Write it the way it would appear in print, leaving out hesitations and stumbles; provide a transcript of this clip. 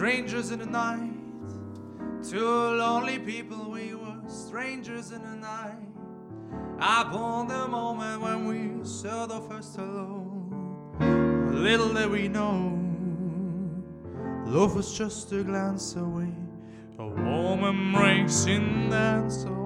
strangers in the night. Two lonely people, we were strangers in the night. Upon the moment when we said our first hello, little did we know, love was just a glance away, a warm embrace in dance.